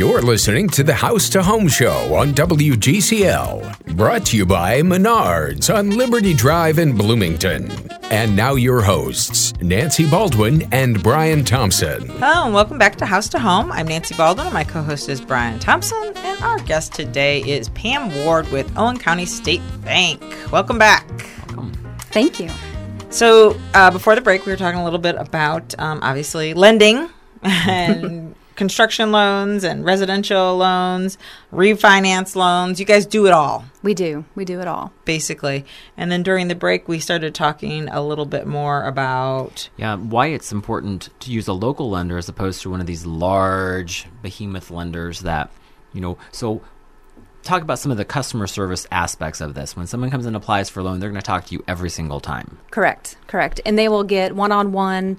You're listening to the House to Home Show on WGCL, brought to you by Menards on Liberty Drive in Bloomington. And now your hosts, Nancy Baldwin and Brian Thompson. Hello, and welcome back to House to Home. I'm Nancy Baldwin, and my co-host is Brian Thompson, and our guest today is Pam Ward with Owen County State Bank. Welcome back. Thank you. So, before the break, we were talking a little bit about, obviously, lending and construction loans and residential loans, refinance loans. You guys do it all. We do. We do it all. Basically. And then during the break, we started talking a little bit more about... Yeah, why it's important to use a local lender as opposed to one of these large behemoth lenders that, so talk about some of the customer service aspects of this. When someone comes and applies for a loan, they're going to talk to you every single time. Correct. And they will get one-on-one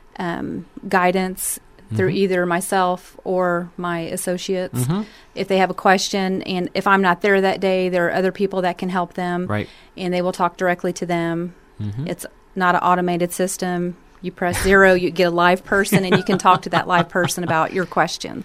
guidance through either myself or my associates. If they have a question, and if I'm not there that day, there are other people that can help them. Right. And they will talk directly to them. It's not an automated system. You press 0, you get a live person, and you can talk to that live person about your question.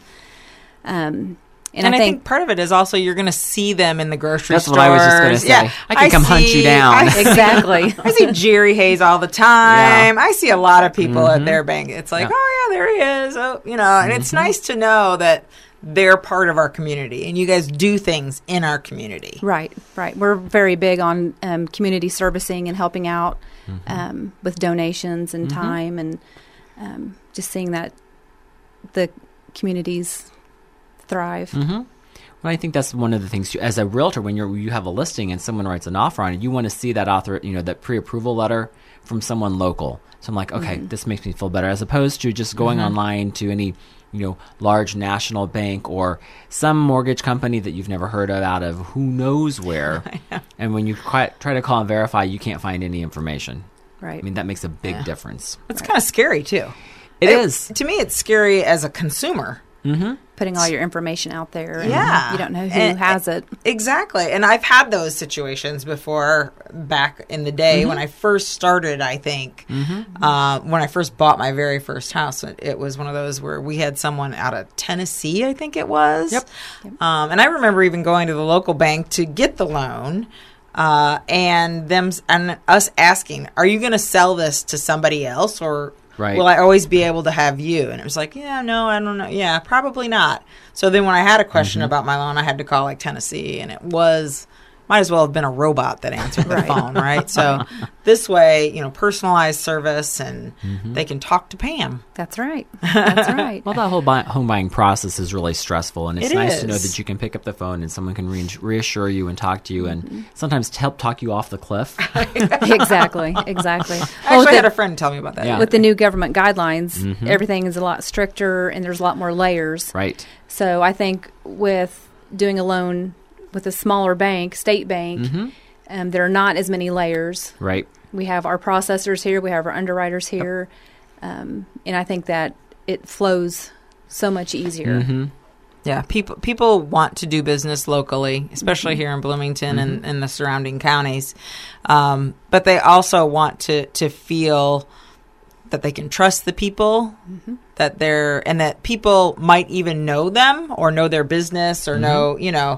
And I think part of it is also you're going to see them in the grocery stores. That's what I was just going to say. Yeah, I can come hunt you down. Exactly. I see Jerry Hayes all the time. I see a lot of people at their bank. It's like, oh, yeah, there he is. Oh, and it's nice to know that they're part of our community, and you guys do things in our community. Right. We're very big on community servicing and helping out with donations and time, and just seeing that the communities thrive. Well, I think that's one of the things, as a realtor, when you have a listing and someone writes an offer on it, you want to see that author, that pre-approval letter from someone local. So I'm like, okay, this makes me feel better, as opposed to just going online to any, large national bank or some mortgage company that you've never heard of out of who knows where. And when you try to call and verify, you can't find any information. Right. I mean, that makes a big difference. It's kind of scary, too. It is. To me, it's scary as a consumer. Putting all your information out there. And you don't know who has it. Exactly. And I've had those situations before back in the day when I first started, I think. When I first bought my very first house, it was one of those where we had someone out of Tennessee, I think it was. Yep. And I remember even going to the local bank to get the loan. And us asking, are you going to sell this to somebody else, or will I always be able to have you? And it was like, no, I don't know. Yeah, probably not. So then when I had a question about my loan, I had to call Tennessee, and it might as well have been a robot that answered the phone, right? So this way, personalized service, and they can talk to Pam. That's right. Well, that whole home buying process is really stressful, and it's nice to know that you can pick up the phone and someone can reassure you and talk to you, and sometimes help talk you off the cliff. Exactly. Actually, I had a friend tell me about that. Yeah. With the new government guidelines, everything is a lot stricter, and there's a lot more layers. Right. So I think with doing a loan with a smaller bank, state bank, there are not as many layers. Right. We have our processors here. We have our underwriters here. And I think that it flows so much easier. Yeah, people want to do business locally, especially here in Bloomington and the surrounding counties. But they also want to feel that they can trust the people, that that people might even know them or know their business or know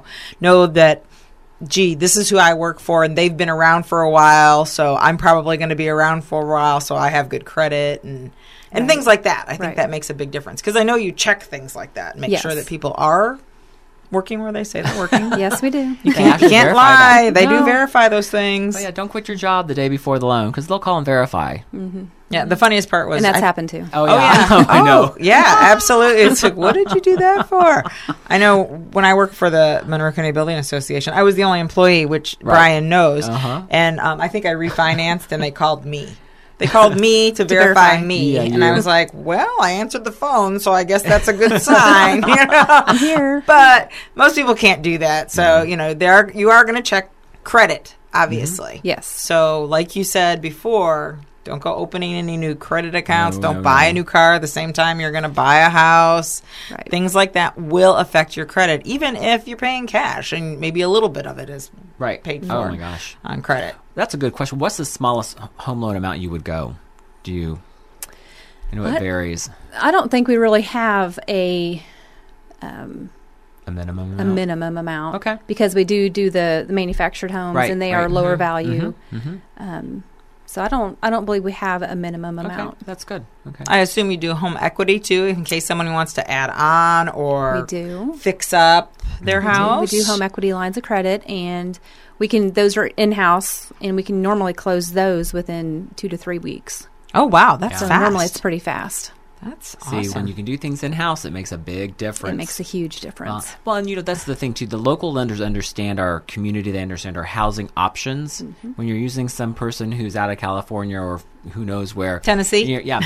that, gee, this is who I work for and they've been around for a while, so I'm probably going to be around for a while, so I have good credit and things like that. I think that makes a big difference, because I know you check things like that and make sure that people are working where they say they're working. Yes, we do. You can't lie. They do verify those things. But don't quit your job the day before the loan, because they'll call and verify. Yeah, the funniest part was... And that's happened too. Oh, yeah. I know. Yeah, absolutely. It's like, what did you do that for? I know when I worked for the Monroe County Building Association, I was the only employee, which Brian knows. And I think I refinanced, and they called me. They called me to verify me. Yeah, and I was like, well, I answered the phone, so I guess that's a good sign. I'm here. But most people can't do that. So, you are going to check credit, obviously. Yes. So, like you said before, don't go opening any new credit accounts. Don't buy a new car at the same time you're going to buy a house. Right. Things like that will affect your credit, even if you're paying cash and maybe a little bit of it is paid for. Oh, my gosh. On credit. That's a good question. What's the smallest home loan amount you would go? I know it varies. I don't think we really have a A minimum amount? A minimum amount. Okay. Because we do the manufactured homes, Right, and they right. are lower value. Mm-hmm. So I don't believe we have a minimum Okay, amount. that's good. Okay. I assume you do home equity too, in case someone wants to add on or We do. fix up their house. We do home equity lines of credit, and those are in-house, and we can normally close those within 2 to 3 weeks. Oh wow, that's So fast. normally it's pretty fast. That's See, awesome. when you can do things in-house, it makes a big difference. It makes a huge difference. Well, and that's the thing too. The local lenders understand our community. They understand our housing options. Mm-hmm. When you're using some person who's out of California or who knows where, Tennessee? when you're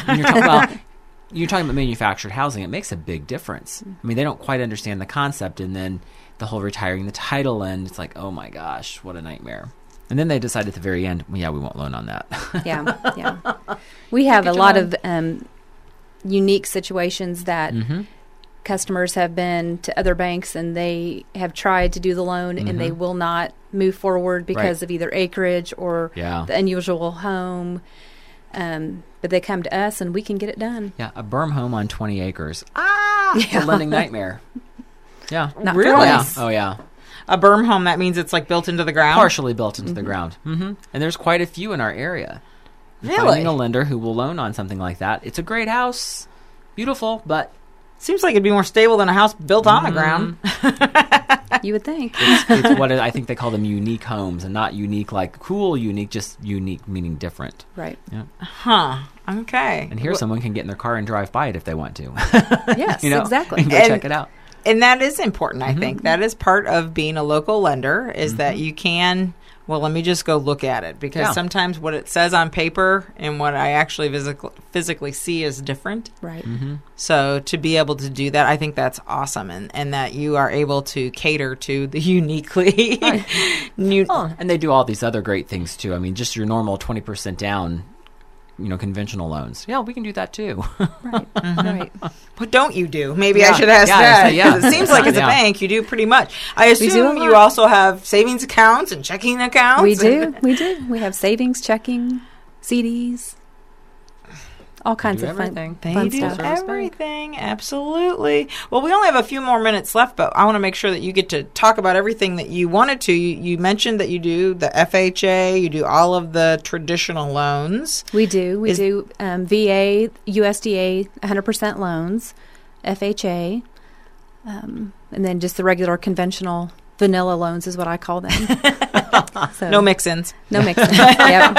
talking about manufactured housing. It makes a big difference. I mean, they don't quite understand the concept, and then the whole retiring the title, and it's like, oh my gosh, what a nightmare. And then they decide at the very end, well, yeah, we won't loan on that. Yeah. We have a lot of unique situations that customers have been to other banks, and they have tried to do the loan, and they will not move forward because of either acreage or the unusual home. But they come to us, and we can get it done. Yeah, a berm home on 20 acres. It's a lending nightmare. Yeah. Not Really? for Yeah. us. Oh, yeah. A berm home, that means it's like built into the ground? Partially built into the ground. Mm-hmm. And there's quite a few in our area. Really? Finding a lender who will loan on something like that. It's a great house. Beautiful, but Seems like it'd be more stable than a house built on the ground. You would think. it's what I think they call them unique homes, and not unique like cool unique, just unique meaning different. Right. Yeah. Huh. Okay. And here someone can get in their car and drive by it if they want to. Yes, You know, exactly. and go check it out. And that is important, I think. That is part of being a local lender, is that you can, well, let me just go look at it. Because sometimes what it says on paper and what I actually physically see is different. Right. So to be able to do that, I think that's awesome. And that you are able to cater to the uniquely new. Oh, and they do all these other great things too. I mean, just your normal 20% down, conventional loans. Yeah, we can do that too. Right. Right. What don't you do? Maybe I should ask Yeah, that. yeah. 'Cause it seems like as a Yeah. bank, you do pretty much. I do a assume you lot. also have savings accounts and checking accounts. We do. We do. We have savings, checking, CDs, all kinds do of fun, everything. They fun do stuff. Service bank. everything. Absolutely. Well, we only have a few more minutes left, but I want to make sure that you get to talk about everything that you wanted to. You mentioned that you do the FHA, you do all of the traditional loans. We do. We do VA, USDA, 100% loans, FHA, and then just the regular conventional vanilla loans is what I call them. So, No mix-ins. No mixing. Yep.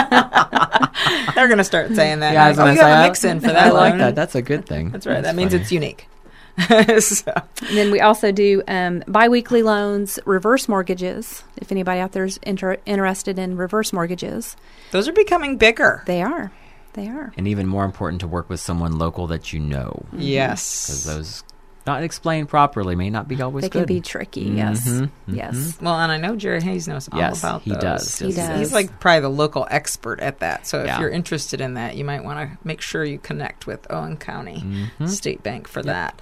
They're going to start saying that. Yeah, I was oh, gonna you say, have a mix-in for that I like loan. that. That's a good thing. That's right. That means funny. it's unique. So, And then we also do biweekly loans, reverse mortgages. If anybody out there is interested in reverse mortgages, those are becoming bigger. they are. They are. And even more important to work with someone local that you know, Yes. because those not explained properly may not be always They good. can be tricky. Yes. Yes. Well, and I know Jerry Hayes knows all Yes, about he those. does. He does. He's like probably the local expert at that. So if Yeah. you're interested in that, you might want to make sure you connect with Owen County State Bank for that.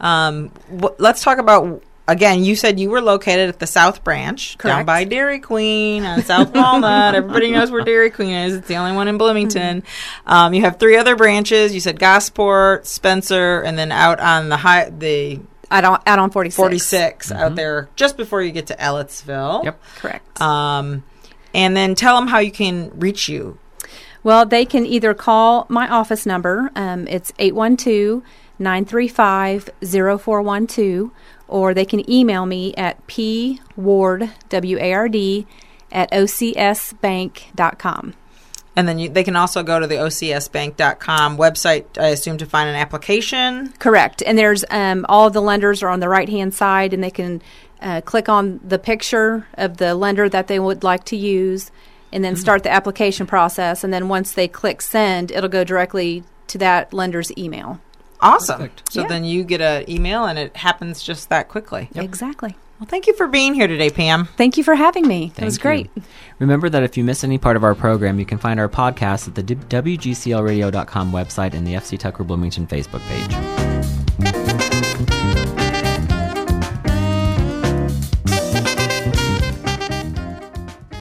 Let's talk about, again, you said you were located at the South Branch, down Correct. by Dairy Queen on South Walnut. Everybody knows where Dairy Queen is. It's the only one in Bloomington. You have 3 other branches. You said Gosport, Spencer, and then out on the Out on 46. 46 out there just before you get to Ellettsville. Yep. Correct. And then tell them how you can reach you. Well, they can either call my office number. It's 812-935-0412, or they can email me at pward, W-A-R-D, at ocsbank.com. And then they can also go to the ocsbank.com website, I assume, to find an application. Correct. And there's all of the lenders are on the right-hand side, and they can click on the picture of the lender that they would like to use, and then start the application process. And then once they click send, it'll go directly to that lender's email. Awesome. Perfect. So Yeah. then you get an email, and it happens just that quickly. Exactly. Well, thank you for being here today, Pam. Thank you for having me. It was Thank great. you. Remember that if you miss any part of our program, you can find our podcast at the WGCLradio.com website and the FC Tucker Bloomington Facebook page.